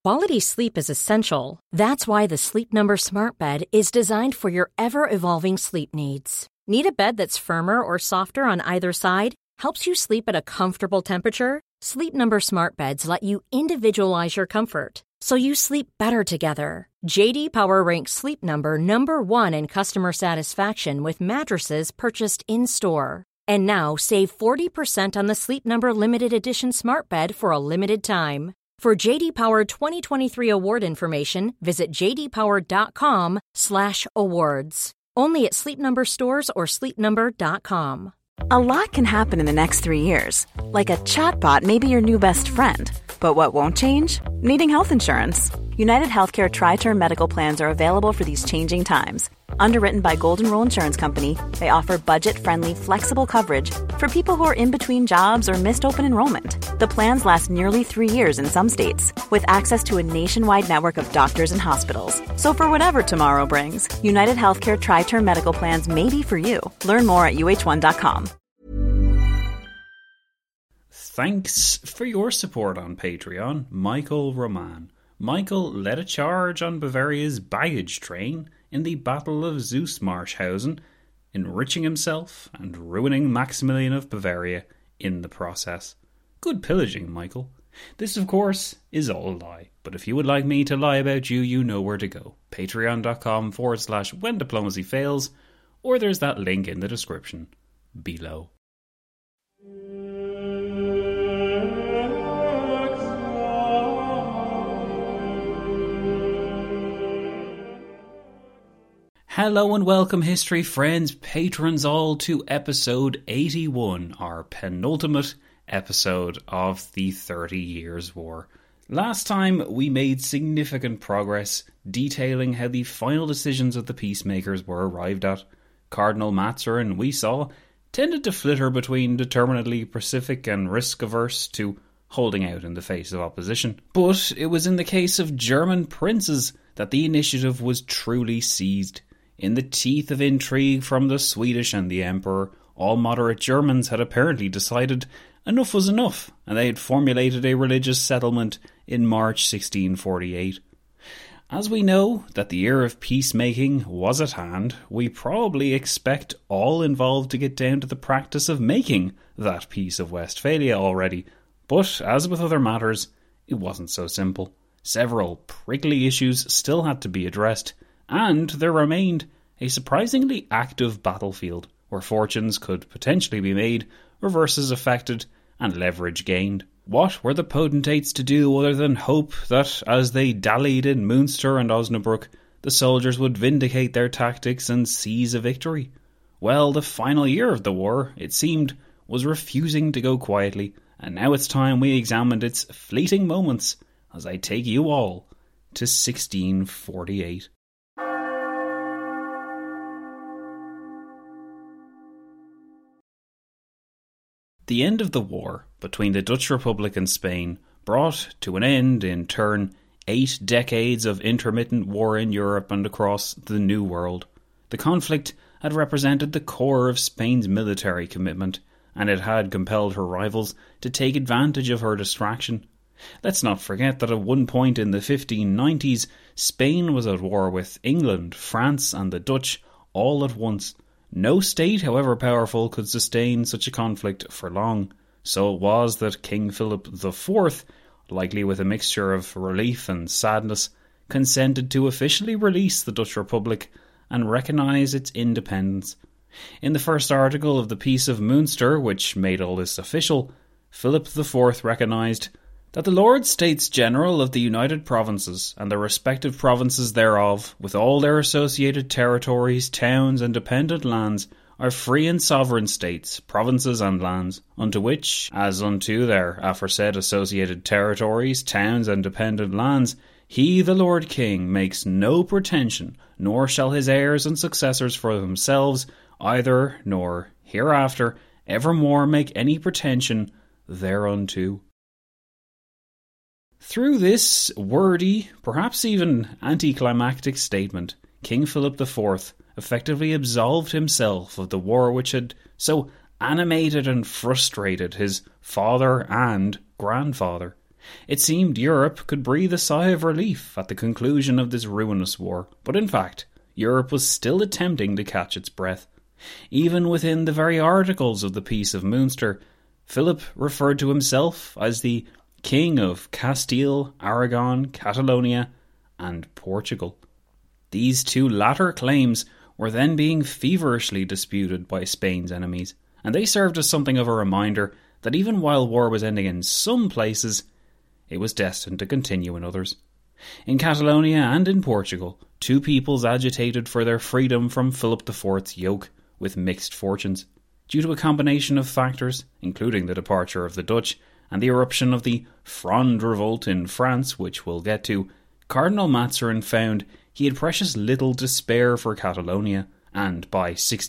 Quality sleep is essential. That's why the Sleep Number Smart Bed is designed for your ever-evolving sleep needs. Need a bed that's firmer or softer on either side? Helps you sleep at a comfortable temperature? Sleep Number Smart Beds let you individualize your comfort, so you sleep better together. J.D. Power ranks Sleep Number number 1 in customer satisfaction with mattresses purchased in-store. And now, save 40% on the Sleep Number Limited Edition Smart Bed for a limited time. For J.D. Power 2023 award information, visit jdpower.com/awards. Only at Sleep Number stores or sleepnumber.com. A lot can happen in the next 3 years. Like a chatbot may be your new best friend. But what won't change? Needing health insurance. United Healthcare Tri-Term Medical Plans are available for these changing times. Underwritten by Golden Rule Insurance Company, they offer budget-friendly, flexible coverage for people who are in between jobs or missed open enrollment. The plans last nearly 3 years in some states, with access to a nationwide network of doctors and hospitals. So for whatever tomorrow brings, United Healthcare Tri-Term Medical Plans may be for you. Learn more at uh1.com. Thanks for your support on Patreon, Michael Roman. Michael led a charge on Bavaria's baggage train in the Battle of Zusmarshausen, enriching himself and ruining Maximilian of Bavaria in the process. Good pillaging, Michael. This, of course, is all a lie, but if you would like me to lie about you, you know where to go. Patreon.com/When Diplomacy Fails, or there's that link in the description below. Hello and welcome, history friends, patrons all, to episode 81, our penultimate episode of the 30 Years' War. Last time we made significant progress detailing how the final decisions of the peacemakers were arrived at. Cardinal Mazarin, we saw, tended to flitter between determinedly pacific and risk-averse to holding out in the face of opposition. But it was in the case of German princes that the initiative was truly seized. In the teeth of intrigue from the Swedish and the Emperor, all moderate Germans had apparently decided enough was enough, and they had formulated a religious settlement in March 1648. As we know that the year of peacemaking was at hand, we probably expect all involved to get down to the practice of making that Peace of Westphalia already. But, as with other matters, it wasn't so simple. Several prickly issues still had to be addressed, and there remained a surprisingly active battlefield where fortunes could potentially be made, reverses effected, and leverage gained. What were the potentates to do other than hope that, as they dallied in Münster and Osnabrück, the soldiers would vindicate their tactics and seize a victory? Well, the final year of the war, it seemed, was refusing to go quietly, and now it's time we examined its fleeting moments as I take you all to 1648. The end of the war between the Dutch Republic and Spain brought to an end, in turn, 8 decades of intermittent war in Europe and across the New World. The conflict had represented the core of Spain's military commitment, and it had compelled her rivals to take advantage of her distraction. Let's not forget that at one point in the 1590s, Spain was at war with England, France, and the Dutch all at once. No state, however powerful, could sustain such a conflict for long. So it was that King Philip IV, likely with a mixture of relief and sadness, consented to officially release the Dutch Republic and recognise its independence. In the first article of the Peace of Münster, which made all this official, Philip IV recognised that the Lords States General of the United Provinces and the respective provinces thereof, with all their associated territories, towns, and dependent lands, are free and sovereign states, provinces, and lands, unto which, as unto their aforesaid associated territories, towns, and dependent lands, he, the Lord King, makes no pretension, nor shall his heirs and successors for themselves, either, nor hereafter, evermore make any pretension thereunto. Through this wordy, perhaps even anticlimactic statement, King Philip IV effectively absolved himself of the war which had so animated and frustrated his father and grandfather. It seemed Europe could breathe a sigh of relief at the conclusion of this ruinous war, but in fact, Europe was still attempting to catch its breath. Even within the very articles of the Peace of Münster, Philip referred to himself as the King of Castile, Aragon, Catalonia, and Portugal. These two latter claims were then being feverishly disputed by Spain's enemies, and they served as something of a reminder that even while war was ending in some places, it was destined to continue in others. In Catalonia and in Portugal, two peoples agitated for their freedom from Philip IV's yoke with mixed fortunes. Due to a combination of factors, including the departure of the Dutch and the eruption of the Fronde revolt in France, which we'll get to, Cardinal Mazarin found he had precious little to spare for Catalonia, and by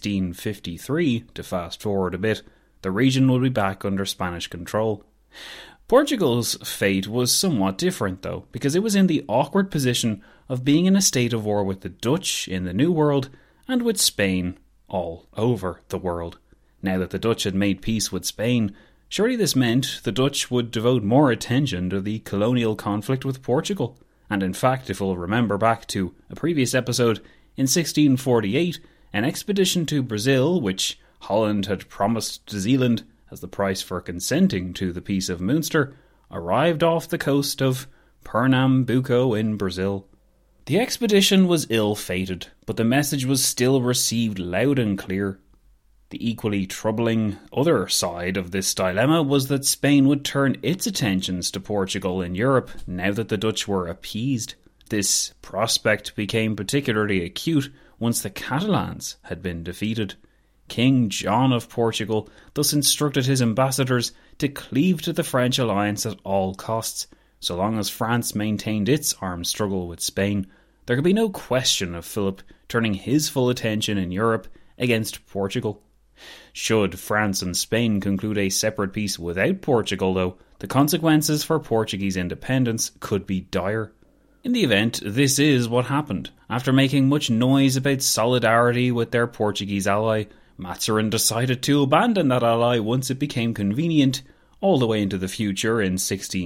1653, to fast forward a bit, the region would be back under Spanish control. Portugal's fate was somewhat different though, because it was in the awkward position of being in a state of war with the Dutch in the New World and with Spain all over the world. Now that the Dutch had made peace with Spain, surely this meant the Dutch would devote more attention to the colonial conflict with Portugal. And in fact, if we'll remember back to a previous episode, in 1648, an expedition to Brazil, which Holland had promised to Zeeland as the price for consenting to the Peace of Münster, arrived off the coast of Pernambuco in Brazil. The expedition was ill-fated, but the message was still received loud and clear. The equally troubling other side of this dilemma was that Spain would turn its attentions to Portugal in Europe now that the Dutch were appeased. This prospect became particularly acute once the Catalans had been defeated. King John of Portugal thus instructed his ambassadors to cleave to the French alliance at all costs. So long as France maintained its armed struggle with Spain, there could be no question of Philip turning his full attention in Europe against Portugal. Should France and Spain conclude a separate peace without Portugal, though, the consequences for Portuguese independence could be dire. In the event, this is what happened. After making much noise about solidarity with their Portuguese ally, Mazarin decided to abandon that ally once it became convenient, all the way into the future in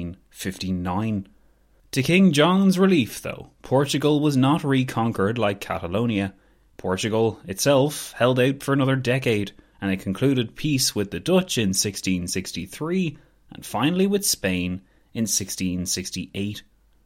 1659. To King John's relief, though, Portugal was not reconquered like Catalonia. Portugal itself held out for another decade, and it concluded peace with the Dutch in 1663, and finally with Spain in 1668.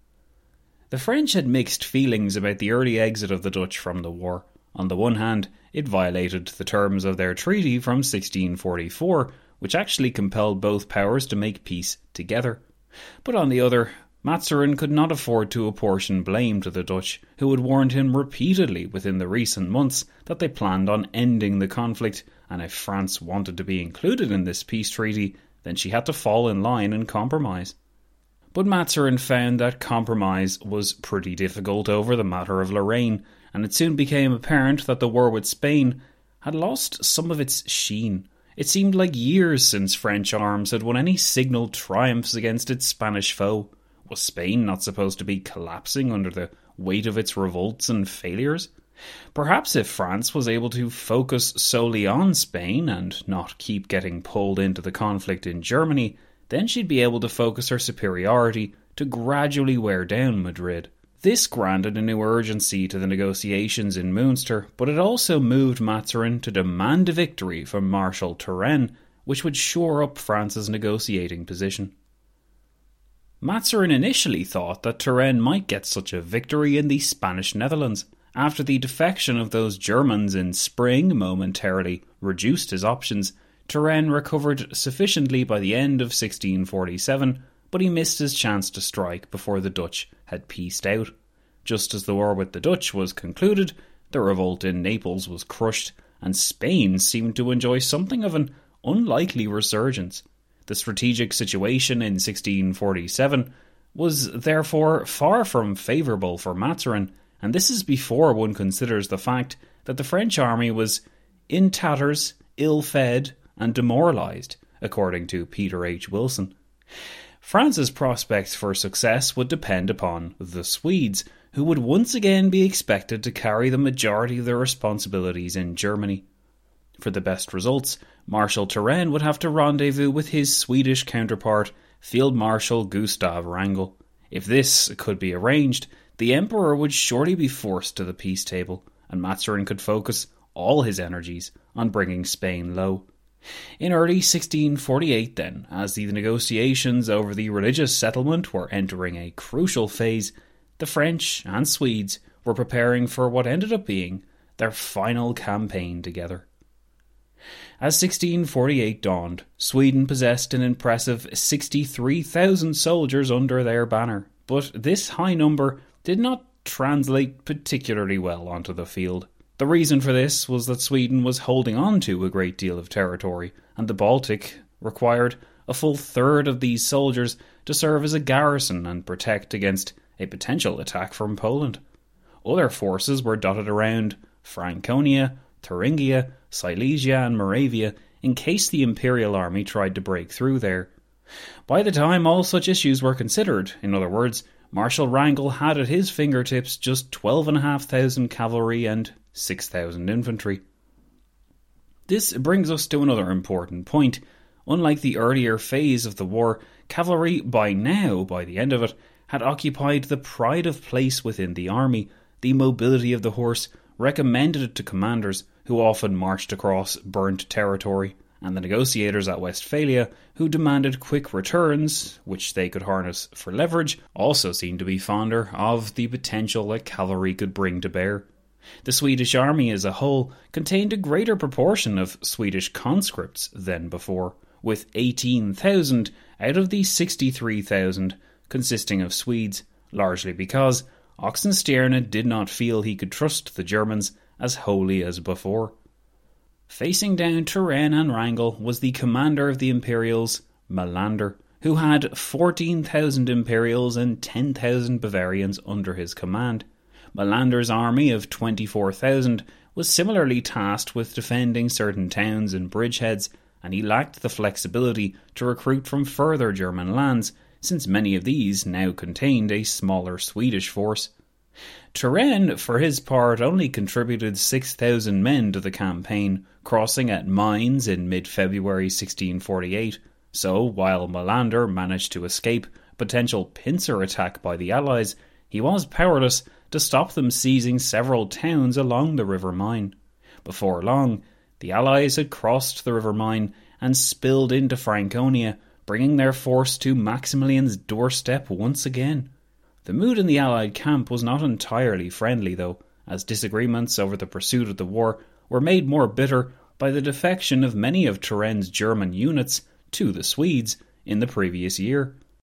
The French had mixed feelings about the early exit of the Dutch from the war. On the one hand, it violated the terms of their treaty from 1644, which actually compelled both powers to make peace together. But on the other, Mazarin could not afford to apportion blame to the Dutch, who had warned him repeatedly within the recent months that they planned on ending the conflict, and if France wanted to be included in this peace treaty, then she had to fall in line and compromise. But Mazarin found that compromise was pretty difficult over the matter of Lorraine, and it soon became apparent that the war with Spain had lost some of its sheen. It seemed like years since French arms had won any signal triumphs against its Spanish foe. Was Spain not supposed to be collapsing under the weight of its revolts and failures? Perhaps if France was able to focus solely on Spain and not keep getting pulled into the conflict in Germany, then she'd be able to focus her superiority to gradually wear down Madrid. This granted a new urgency to the negotiations in Münster, but it also moved Mazarin to demand a victory from Marshal Turenne, which would shore up France's negotiating position. Mazarin initially thought that Turenne might get such a victory in the Spanish Netherlands, after the defection of those Germans in spring momentarily reduced his options. Turenne recovered sufficiently by the end of 1647, but he missed his chance to strike before the Dutch had peaced out. Just as the war with the Dutch was concluded, the revolt in Naples was crushed, and Spain seemed to enjoy something of an unlikely resurgence. The strategic situation in 1647 was therefore far from favourable for Mazarin, and this is before one considers the fact that the French army was in tatters, ill-fed and demoralised, according to Peter H. Wilson. France's prospects for success would depend upon the Swedes, who would once again be expected to carry the majority of their responsibilities in Germany. For the best results, Marshal Turenne would have to rendezvous with his Swedish counterpart, Field Marshal Gustav Wrangel. If this could be arranged, the Emperor would surely be forced to the peace table, and Mazarin could focus all his energies on bringing Spain low. In early 1648 then, as the negotiations over the religious settlement were entering a crucial phase, the French and Swedes were preparing for what ended up being their final campaign together. As 1648 dawned, Sweden possessed an impressive 63,000 soldiers under their banner, but this high number did not translate particularly well onto the field. The reason for this was that Sweden was holding on to a great deal of territory, and the Baltic required a full third of these soldiers to serve as a garrison and protect against a potential attack from Poland. Other forces were dotted around Franconia, Thuringia, Silesia and Moravia in case the Imperial army tried to break through there. By the time all such issues were considered, in other words, Marshal Wrangel had at his fingertips just 12,500 cavalry and 6,000 infantry. This brings us to another important point. Unlike the earlier phase of the war, cavalry by the end of it, had occupied the pride of place within the army. The mobility of the horse recommended it to commanders who often marched across burnt territory, and the negotiators at Westphalia, who demanded quick returns, which they could harness for leverage, also seemed to be fonder of the potential that cavalry could bring to bear. The Swedish army as a whole contained a greater proportion of Swedish conscripts than before, with 18,000 out of the 63,000 consisting of Swedes, largely because Oxenstierna did not feel he could trust the Germans as wholly as before. Facing down Turenne and Wrangel was the commander of the Imperials, Melander, who had 14,000 Imperials and 10,000 Bavarians under his command. Melander's army of 24,000 was similarly tasked with defending certain towns and bridgeheads, and he lacked the flexibility to recruit from further German lands, since many of these now contained a smaller Swedish force. Turenne, for his part, only contributed 6,000 men to the campaign, crossing at Mainz in mid-February 1648, so while Melander managed to escape potential pincer attack by the Allies, he was powerless to stop them seizing several towns along the River Main. Before long, the Allies had crossed the River Main and spilled into Franconia, bringing their force to Maximilian's doorstep once again. The mood in the Allied camp was not entirely friendly, though, as disagreements over the pursuit of the war were made more bitter by the defection of many of Turenne's German units to the Swedes in the previous year.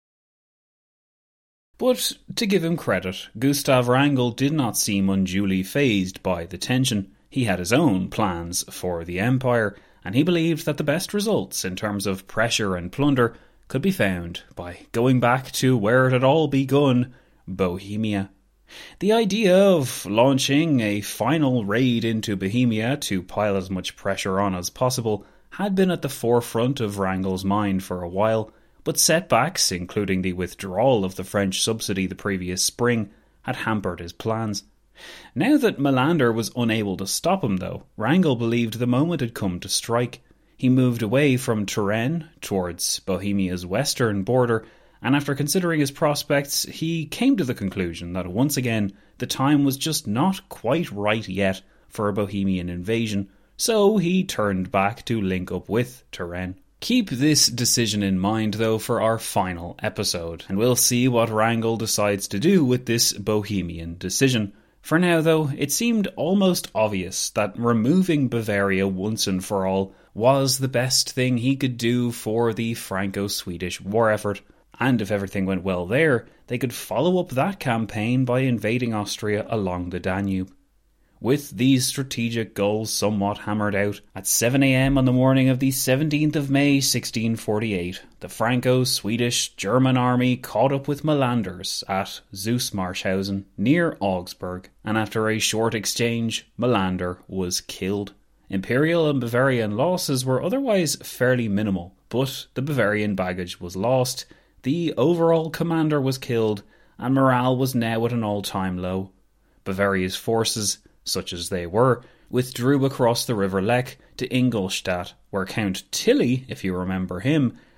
But, to give him credit, Gustav Wrangel did not seem unduly fazed by the tension. He had his own plans for the empire, and he believed that the best results in terms of pressure and plunder could be found by going back to where it had all begun, Bohemia. The idea of launching a final raid into Bohemia to pile as much pressure on as possible had been at the forefront of Wrangel's mind for a while, but setbacks, including the withdrawal of the French subsidy the previous spring, had hampered his plans. Now that Melander was unable to stop him, though, Wrangel believed the moment had come to strike. He moved away from Turenne towards Bohemia's western border, and after considering his prospects, he came to the conclusion that once again the time was just not quite right yet for a Bohemian invasion, so he turned back to link up with Turenne. Keep this decision in mind, though, for our final episode, and we'll see what Wrangel decides to do with this Bohemian decision. For now, though, it seemed almost obvious that removing Bavaria once and for all was the best thing he could do for the Franco-Swedish war effort, and if everything went well there, they could follow up that campaign by invading Austria along the Danube. With these strategic goals somewhat hammered out, at 7 a.m. on the morning of the 17th of May 1648, the Franco-Swedish German army caught up with Melander's at Zusmarshausen near Augsburg, and after a short exchange, Melander was killed. Imperial and Bavarian losses were otherwise fairly minimal, but the Bavarian baggage was lost, the overall commander was killed, and morale was now at an all-time low. Bavaria's forces, such as they were, withdrew across the River Lech to Ingolstadt, where Count Tilly, if you remember him,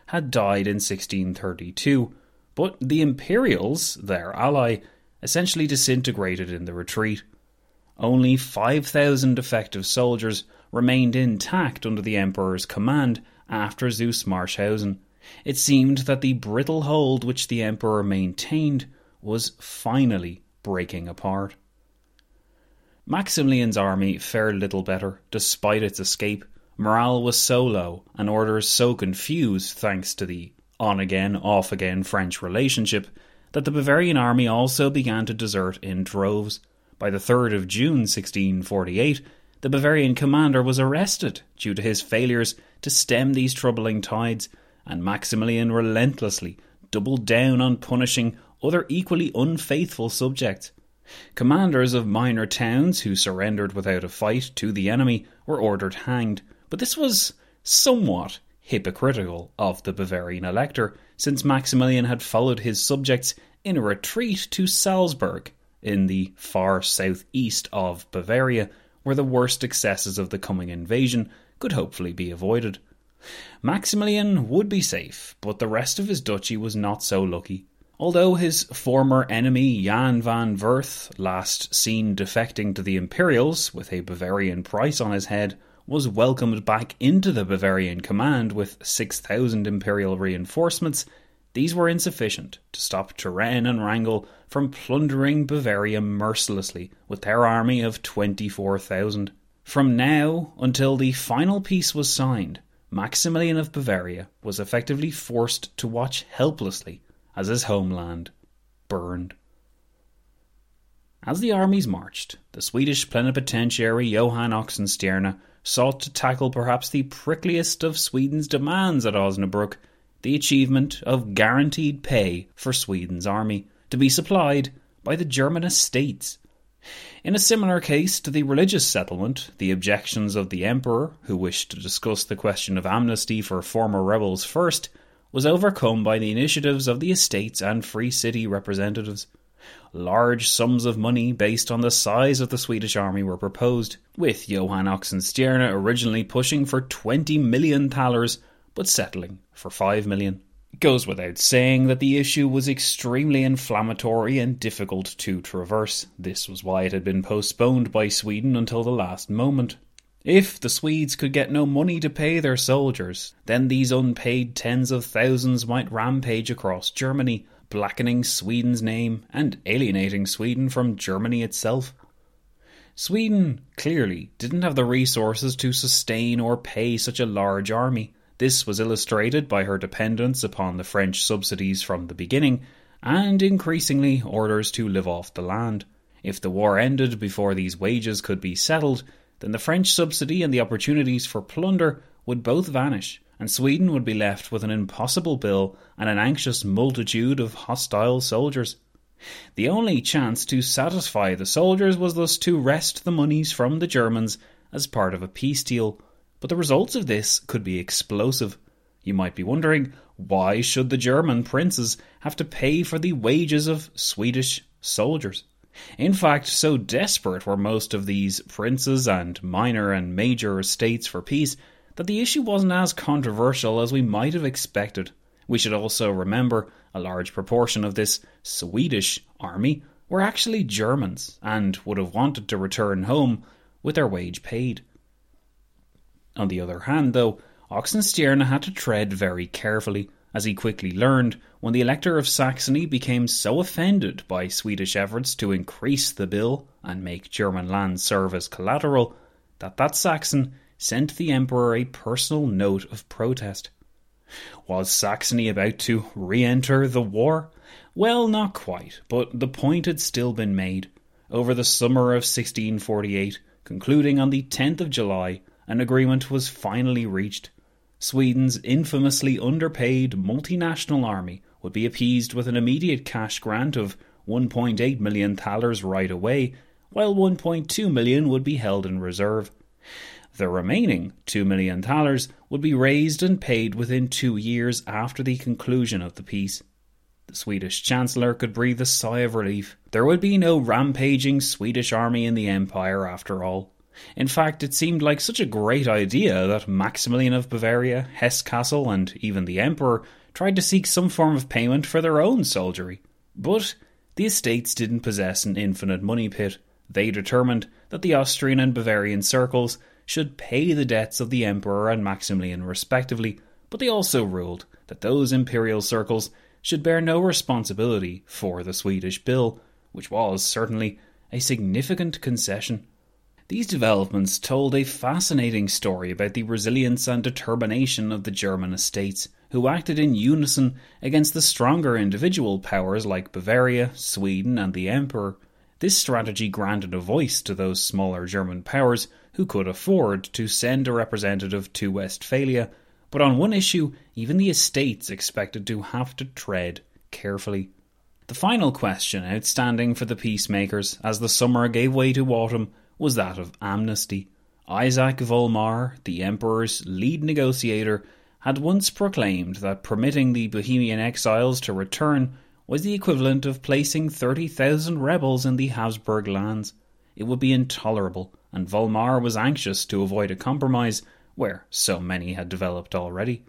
had died in 1632, but the Imperials, their ally, essentially disintegrated in the retreat. Only 5,000 effective soldiers remained intact under the Emperor's command after Süßmarschhausen. It seemed that the brittle hold which the Emperor maintained was finally breaking apart. Maximilian's army fared little better, despite its escape. Morale was so low, and orders so confused thanks to the on-again, off-again French relationship, that the Bavarian army also began to desert in droves. By the 3rd of June 1648, the Bavarian commander was arrested due to his failures to stem these troubling tides, and Maximilian relentlessly doubled down on punishing other equally unfaithful subjects. Commanders of minor towns who surrendered without a fight to the enemy were ordered hanged, but this was somewhat hypocritical of the Bavarian elector, since Maximilian had followed his subjects in a retreat to Salzburg, in the far southeast of Bavaria, where the worst excesses of the coming invasion could hopefully be avoided. Maximilian would be safe, but the rest of his duchy was not so lucky. Although his former enemy Jan van Werth, last seen defecting to the Imperials with a Bavarian price on his head, was welcomed back into the Bavarian command with 6,000 Imperial reinforcements, these were insufficient to stop Turenne and Wrangel from plundering Bavaria mercilessly with their army of 24,000. From now until the final peace was signed, Maximilian of Bavaria was effectively forced to watch helplessly as his homeland burned. As the armies marched, the Swedish plenipotentiary Johan Oxenstierna sought to tackle perhaps the prickliest of Sweden's demands at Osnabrück, the achievement of guaranteed pay for Sweden's army, to be supplied by the German estates. In a similar case to the religious settlement, the objections of the Emperor, who wished to discuss the question of amnesty for former rebels first, was overcome by the initiatives of the estates and Free City representatives. Large sums of money based on the size of the Swedish army were proposed, with Johan Oxenstierna originally pushing for 20 million thalers, but settling for 5 million. It goes without saying that the issue was extremely inflammatory and difficult to traverse. This was why it had been postponed by Sweden until the last moment. If the Swedes could get no money to pay their soldiers, then these unpaid tens of thousands might rampage across Germany, blackening Sweden's name and alienating Sweden from Germany itself. Sweden clearly didn't have the resources to sustain or pay such a large army. This was illustrated by her dependence upon the French subsidies from the beginning, and increasingly orders to live off the land. If the war ended before these wages could be settled, then the French subsidy and the opportunities for plunder would both vanish, and Sweden would be left with an impossible bill and an anxious multitude of hostile soldiers. The only chance to satisfy the soldiers was thus to wrest the monies from the Germans as part of a peace deal, but the results of this could be explosive. You might be wondering, why should the German princes have to pay for the wages of Swedish soldiers? In fact, so desperate were most of these princes and minor and major estates for peace that the issue wasn't as controversial as we might have expected. We should also remember a large proportion of this Swedish army were actually Germans and would have wanted to return home with their wage paid. On the other hand, though, Oxenstierna had to tread very carefully, as he quickly learned when the Elector of Saxony became so offended by Swedish efforts to increase the bill and make German land serve as collateral, that Saxon sent the Emperor a personal note of protest. Was Saxony about to re-enter the war? Well, not quite, but the point had still been made. Over the summer of 1648, concluding on the 10th of July, an agreement was finally reached. Sweden's infamously underpaid multinational army would be appeased with an immediate cash grant of 1.8 million thalers right away, while 1.2 million would be held in reserve. The remaining 2 million thalers would be raised and paid within 2 years after the conclusion of the peace. The Swedish Chancellor could breathe a sigh of relief. There would be no rampaging Swedish army in the empire after all. In fact, it seemed like such a great idea that Maximilian of Bavaria, Hesse-Kassel, and even the Emperor tried to seek some form of payment for their own soldiery. But the estates didn't possess an infinite money pit. They determined that the Austrian and Bavarian circles should pay the debts of the Emperor and Maximilian respectively, but they also ruled that those imperial circles should bear no responsibility for the Swedish bill, which was certainly a significant concession. These developments told a fascinating story about the resilience and determination of the German estates, who acted in unison against the stronger individual powers like Bavaria, Sweden, and the Emperor. This strategy granted a voice to those smaller German powers who could afford to send a representative to Westphalia, but on one issue, even the estates expected to have to tread carefully. The final question outstanding for the peacemakers as the summer gave way to autumn was that of amnesty. Isaac Volmar, the Emperor's lead negotiator, had once proclaimed that permitting the Bohemian exiles to return was the equivalent of placing 30,000 rebels in the Habsburg lands. It would be intolerable, and Volmar was anxious to avoid a compromise where so many had developed already.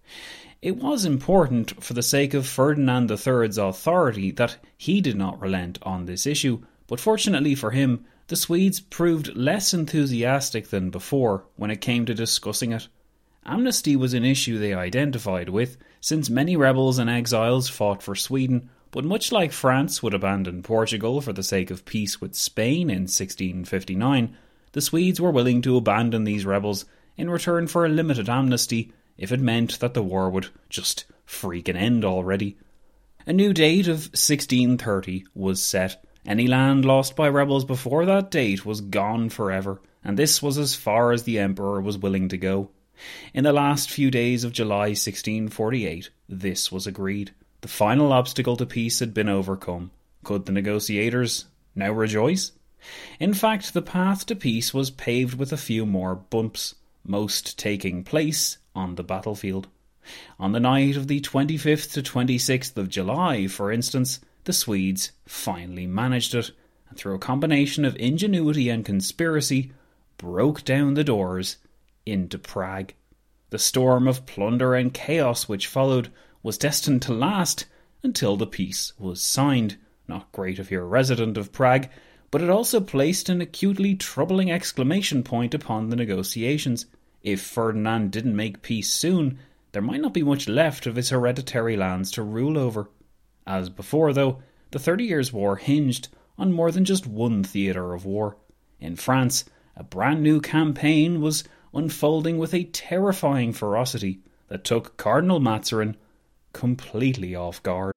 It was important for the sake of Ferdinand III's authority that he did not relent on this issue, but fortunately for him, the Swedes proved less enthusiastic than before when it came to discussing it. Amnesty was an issue they identified with, since many rebels and exiles fought for Sweden, but much like France would abandon Portugal for the sake of peace with Spain in 1659, the Swedes were willing to abandon these rebels in return for a limited amnesty if it meant that the war would just freaking end already. A new date of 1630 was set. Any land lost by rebels before that date was gone forever, and this was as far as the Emperor was willing to go. In the last few days of July 1648, this was agreed. The final obstacle to peace had been overcome. Could the negotiators now rejoice? In fact, the path to peace was paved with a few more bumps, most taking place on the battlefield. On the night of the 25th to 26th of July, for instance, the Swedes finally managed it, and through a combination of ingenuity and conspiracy, broke down the doors into Prague. The storm of plunder and chaos which followed was destined to last until the peace was signed. Not great if you're a resident of Prague, but it also placed an acutely troubling exclamation point upon the negotiations. If Ferdinand didn't make peace soon, there might not be much left of his hereditary lands to rule over. As before, though, the 30 Years' War hinged on more than just one theatre of war. In France, a brand new campaign was unfolding with a terrifying ferocity that took Cardinal Mazarin completely off guard.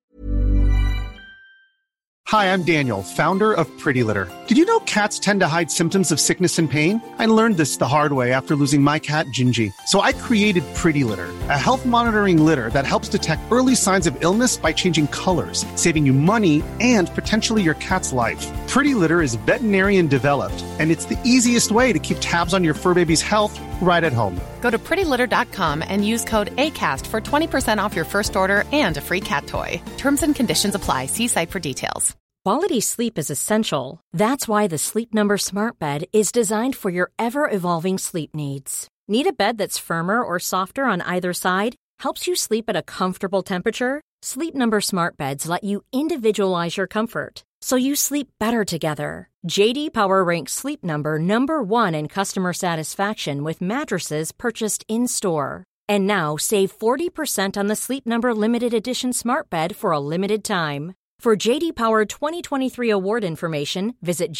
Hi, I'm Daniel, founder of Pretty Litter. Did you know cats tend to hide symptoms of sickness and pain? I learned this the hard way after losing my cat, Gingy. So I created Pretty Litter, a health monitoring litter that helps detect early signs of illness by changing colors, saving you money and potentially your cat's life. Pretty Litter is veterinarian developed, and it's the easiest way to keep tabs on your fur baby's health right at home. Go to prettylitter.com and use code ACAST for 20% off your first order and a free cat toy. Terms and conditions apply. See site for details. Quality sleep is essential. That's why the Sleep Number Smart Bed is designed for your ever-evolving sleep needs. Need a bed that's firmer or softer on either side? Helps you sleep at a comfortable temperature? Sleep Number Smart Beds let you individualize your comfort, so you sleep better together. J.D. Power ranks Sleep Number number 1 in customer satisfaction with mattresses purchased in-store. And now save 40% on the Sleep Number Limited Edition Smart Bed for a limited time. For J.D. Power 2023 award information, visit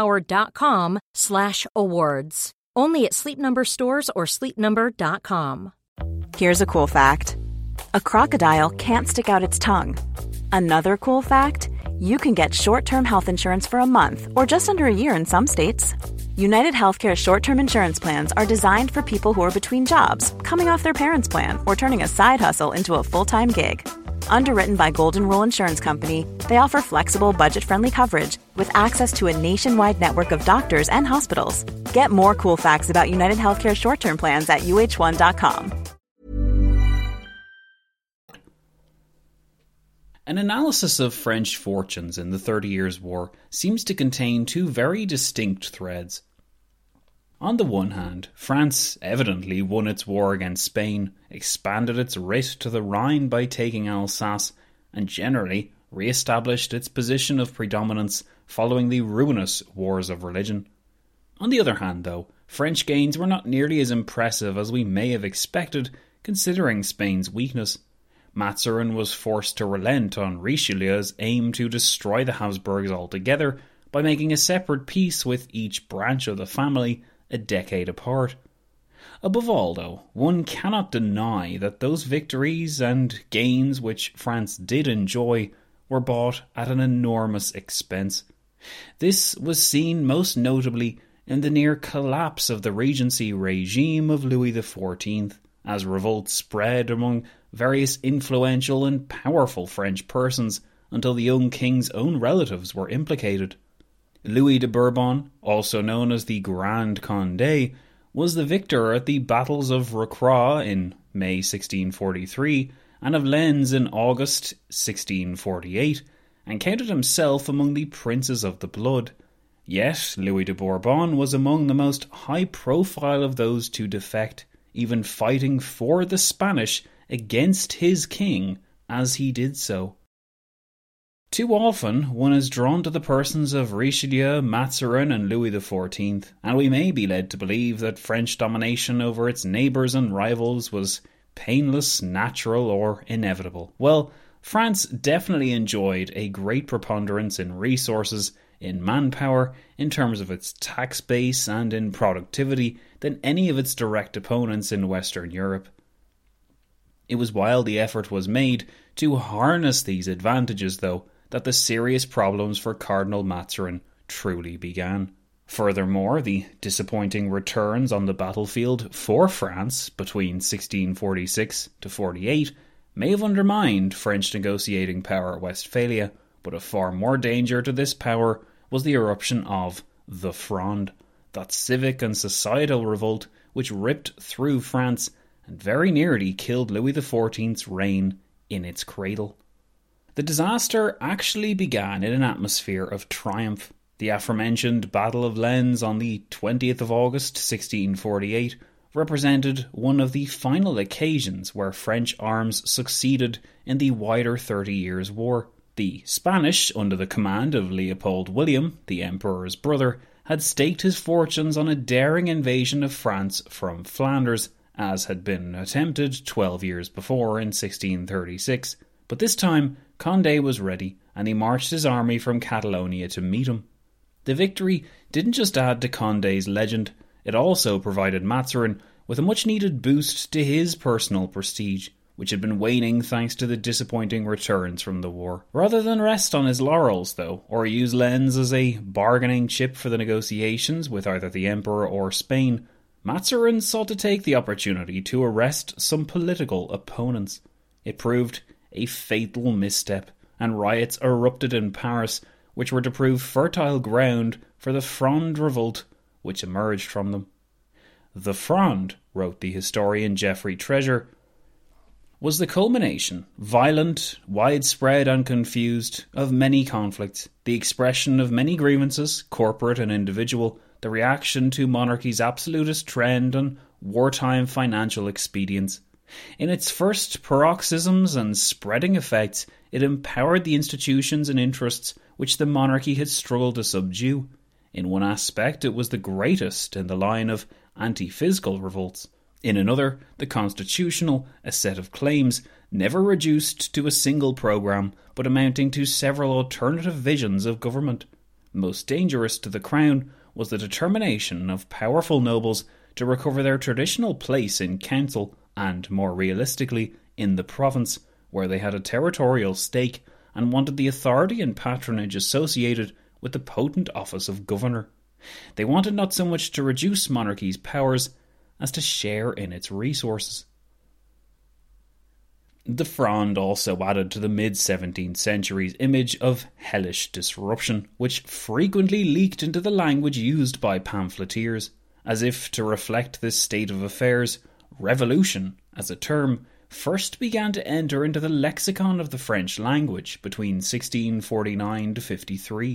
jdpower.com/awards. Only at Sleep Number stores or sleepnumber.com. Here's a cool fact. A crocodile can't stick out its tongue. Another cool fact, you can get short-term health insurance for a month or just under a year in some states. United Healthcare short-term insurance plans are designed for people who are between jobs, coming off their parents' plan, or turning a side hustle into a full-time gig. Underwritten by Golden Rule Insurance Company, they offer flexible, budget-friendly coverage with access to a nationwide network of doctors and hospitals. Get more cool facts about United Healthcare short-term plans at uh1.com. An analysis of French fortunes in the 30 Years' War seems to contain two very distinct threads. On the one hand, France evidently won its war against Spain, expanded its writ to the Rhine by taking Alsace, and generally re-established its position of predominance following the ruinous Wars of Religion. On the other hand, though, French gains were not nearly as impressive as we may have expected, considering Spain's weakness. Mazarin was forced to relent on Richelieu's aim to destroy the Habsburgs altogether by making a separate peace with each branch of the family a decade apart. Above all, though, one cannot deny that those victories and gains which France did enjoy were bought at an enormous expense. This was seen most notably in the near collapse of the Regency regime of Louis XIV, as revolt spread among various influential and powerful French persons until the young king's own relatives were implicated. Louis de Bourbon, also known as the Grand Condé, was the victor at the battles of Rocroi in May 1643 and of Lens in August 1648, and counted himself among the princes of the blood. Yet Louis de Bourbon was among the most high-profile of those to defect, even fighting for the Spanish against his king as he did so. Too often, one is drawn to the persons of Richelieu, Mazarin and Louis XIV, and we may be led to believe that French domination over its neighbours and rivals was painless, natural or inevitable. Well, France definitely enjoyed a great preponderance in resources, in manpower, in terms of its tax base and in productivity than any of its direct opponents in Western Europe. It was while the effort was made to harness these advantages, though, that the serious problems for Cardinal Mazarin truly began. Furthermore, the disappointing returns on the battlefield for France between 1646 to 48 may have undermined French negotiating power at Westphalia, but of far more danger to this power was the eruption of the Fronde, that civic and societal revolt which ripped through France and very nearly killed Louis XIV's reign in its cradle. The disaster actually began in an atmosphere of triumph. The aforementioned Battle of Lens on the 20th of August 1648 represented one of the final occasions where French arms succeeded in the wider 30 Years' War. The Spanish, under the command of Leopold William, the Emperor's brother, had staked his fortunes on a daring invasion of France from Flanders, as had been attempted 12 years before in 1636. But this time, Condé was ready, and he marched his army from Catalonia to meet him. The victory didn't just add to Condé's legend, it also provided Mazarin with a much-needed boost to his personal prestige, which had been waning thanks to the disappointing returns from the war. Rather than rest on his laurels, though, or use Lens as a bargaining chip for the negotiations with either the Emperor or Spain, Mazarin sought to take the opportunity to arrest some political opponents. It proved a fatal misstep, and riots erupted in Paris, which were to prove fertile ground for the Fronde revolt which emerged from them. The Fronde, wrote the historian Geoffrey Treasure, was the culmination, violent, widespread and confused, of many conflicts, the expression of many grievances, corporate and individual, the reaction to monarchy's absolutist trend and wartime financial expedients. In its first paroxysms and spreading effects, it empowered the institutions and interests which the monarchy had struggled to subdue. In one aspect, it was the greatest in the line of anti-fiscal revolts. In another, the constitutional, a set of claims, never reduced to a single programme, but amounting to several alternative visions of government. Most dangerous to the crown was the determination of powerful nobles to recover their traditional place in council and, more realistically, in the province, where they had a territorial stake and wanted the authority and patronage associated with the potent office of governor. They wanted not so much to reduce monarchy's powers as to share in its resources. The Fronde also added to the mid-17th century's image of hellish disruption, which frequently leaked into the language used by pamphleteers. As if to reflect this state of affairs, revolution, as a term, first began to enter into the lexicon of the French language between 1649 to 53.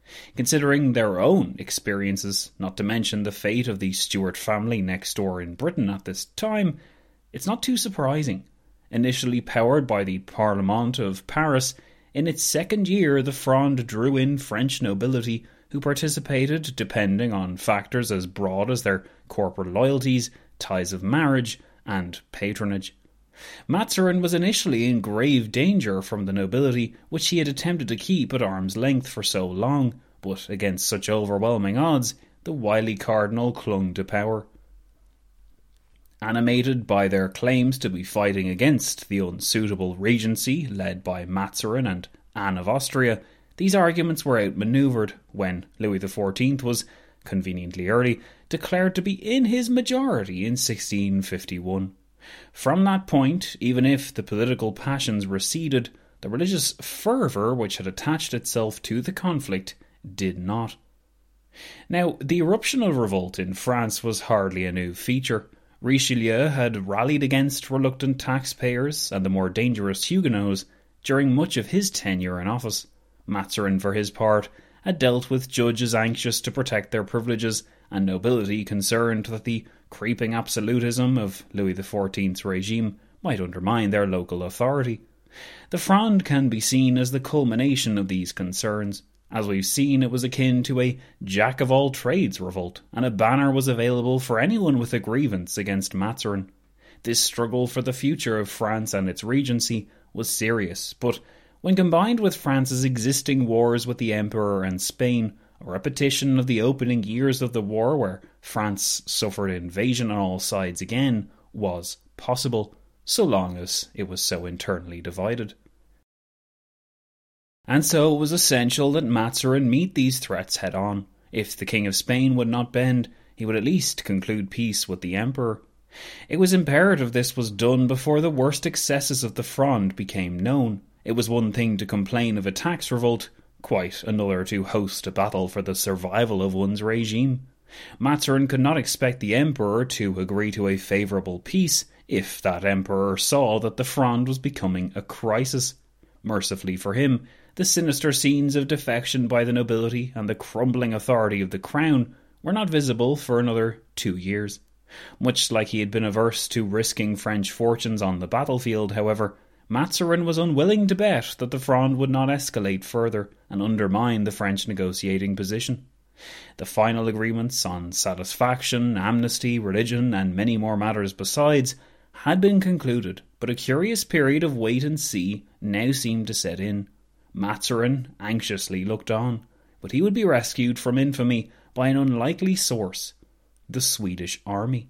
Considering their own experiences, not to mention the fate of the Stuart family next door in Britain at this time, it's not too surprising. Initially powered by the Parlement of Paris, in its second year the Fronde drew in French nobility who participated depending on factors as broad as their corporate loyalties, ties of marriage, and patronage. Mazarin was initially in grave danger from the nobility, which he had attempted to keep at arm's length for so long, but against such overwhelming odds, the wily cardinal clung to power. Animated by their claims to be fighting against the unsuitable regency led by Mazarin and Anne of Austria, these arguments were outmanoeuvred when Louis XIV was, conveniently early, declared to be in his majority in 1651. From that point, even if the political passions receded, the religious fervour which had attached itself to the conflict did not. Now, the eruption of revolt in France was hardly a new feature. Richelieu had rallied against reluctant taxpayers and the more dangerous Huguenots during much of his tenure in office. Mazarin, for his part, had dealt with judges anxious to protect their privileges and nobility concerned that the creeping absolutism of Louis XIV's regime might undermine their local authority. The Fronde can be seen as the culmination of these concerns. As we've seen, it was akin to a jack-of-all-trades revolt, and a banner was available for anyone with a grievance against Mazarin. This struggle for the future of France and its regency was serious, but when combined with France's existing wars with the Emperor and Spain, a repetition of the opening years of the war where France suffered invasion on all sides again was possible, so long as it was so internally divided. And so it was essential that Mazarin meet these threats head on. If the King of Spain would not bend, he would at least conclude peace with the Emperor. It was imperative this was done before the worst excesses of the Fronde became known. It was one thing to complain of a tax revolt, quite another to host a battle for the survival of one's regime. Mazarin could not expect the Emperor to agree to a favourable peace if that Emperor saw that the Fronde was becoming a crisis. Mercifully for him, the sinister scenes of defection by the nobility and the crumbling authority of the crown were not visible for another 2 years. Much like he had been averse to risking French fortunes on the battlefield, however, Mazarin was unwilling to bet that the Fronde would not escalate further and undermine the French negotiating position. The final agreements on satisfaction, amnesty, religion, and many more matters besides had been concluded, but a curious period of wait and see now seemed to set in. Mazarin anxiously looked on, but he would be rescued from infamy by an unlikely source, the Swedish army.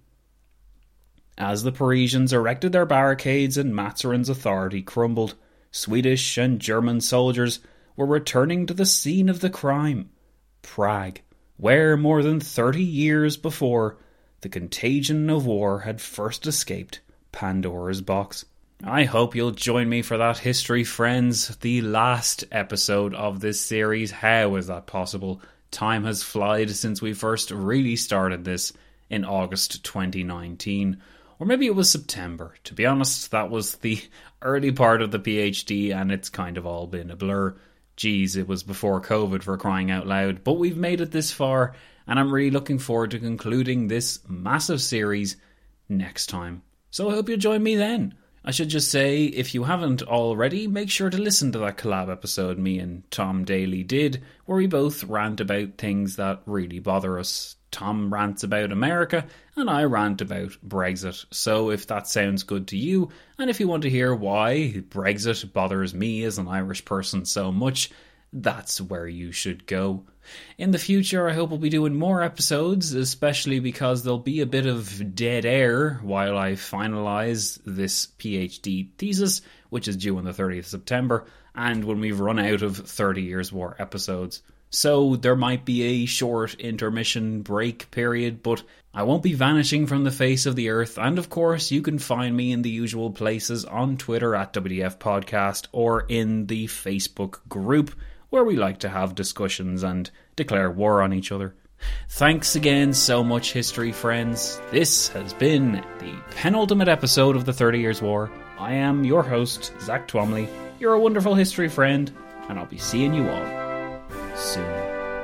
As the Parisians erected their barricades and Mazarin's authority crumbled, Swedish and German soldiers were returning to the scene of the crime, Prague, where more than 30 years before, the contagion of war had first escaped Pandora's box. I hope you'll join me for that, history friends, the last episode of this series. How is that possible? Time has flied since we first really started this in August 2019. Or maybe it was September. To be honest, that was the early part of the PhD and it's kind of all been a blur. Geez, it was before COVID, for crying out loud. But we've made it this far and I'm really looking forward to concluding this massive series next time. So I hope you'll join me then. I should just say, if you haven't already, make sure to listen to that collab episode me and Tom Daly did, where we both rant about things that really bother us. Tom rants about America, and I rant about Brexit. So if that sounds good to you, and if you want to hear why Brexit bothers me as an Irish person so much, that's where you should go. In the future, I hope we'll be doing more episodes, especially because there'll be a bit of dead air while I finalise this PhD thesis, which is due on the 30th of September, and when we've run out of 30 Years' War episodes. So there might be a short intermission break period, but I won't be vanishing from the face of the earth. And of course, you can find me in the usual places on Twitter at WDF Podcast or in the Facebook group, where we like to have discussions and declare war on each other. Thanks again so much, history friends. This has been the penultimate episode of the 30 Years' War. I am your host, Zach Twomley. You're a wonderful history friend, and I'll be seeing you all soon.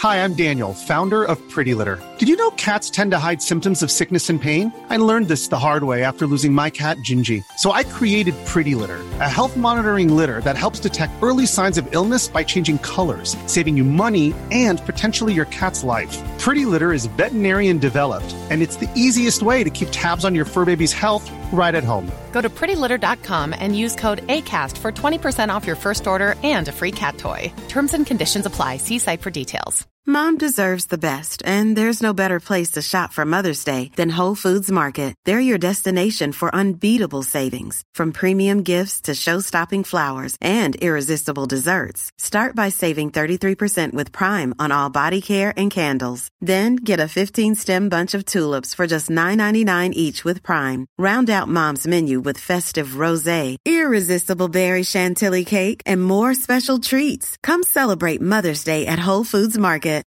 Hi, I'm Daniel, founder of Pretty Litter. Did you know cats tend to hide symptoms of sickness and pain? I learned this the hard way after losing my cat, Gingy. So I created Pretty Litter, a health monitoring litter that helps detect early signs of illness by changing colors, saving you money and potentially your cat's life. Pretty Litter is veterinarian developed, and it's the easiest way to keep tabs on your fur baby's health right at home. Go to prettylitter.com and use code ACAST for 20% off your first order and a free cat toy. Terms and conditions apply. See site for details. Mom deserves the best, and there's no better place to shop for Mother's Day than Whole Foods Market. They're your destination for unbeatable savings, from premium gifts to show-stopping flowers and irresistible desserts. Start by saving 33% with Prime on all body care and candles. Then get a 15-stem bunch of tulips for just $9.99 each with Prime. Round out Mom's menu with festive rosé, irresistible berry chantilly cake, and more special treats. Come celebrate Mother's Day at Whole Foods Market.